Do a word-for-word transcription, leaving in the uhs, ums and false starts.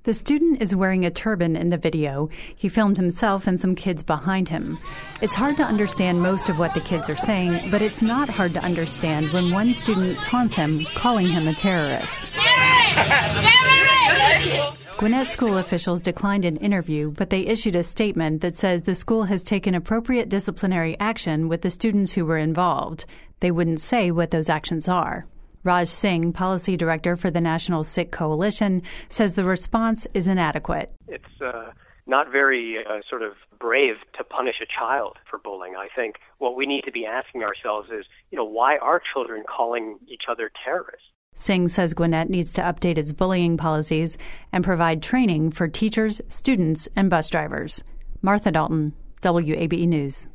The student is wearing a turban in the video. He filmed himself and some kids behind him. It's hard to understand most of what the kids are saying, but it's not hard to understand when one student taunts him, calling him a terrorist. Terrorist! Terrorist! Gwinnett school officials declined an interview, but they issued a statement that says the school has taken appropriate disciplinary action with the students who were involved. They wouldn't say what those actions are. Raj Singh, policy director for the National Sikh Coalition, says the response is inadequate. It's uh, not very uh, sort of brave to punish a child for bullying. I think what we need to be asking ourselves is, you know, why are children calling each other terrorists? Singh says Gwinnett needs to update its bullying policies and provide training for teachers, students, and bus drivers. Martha Dalton, W A B E News.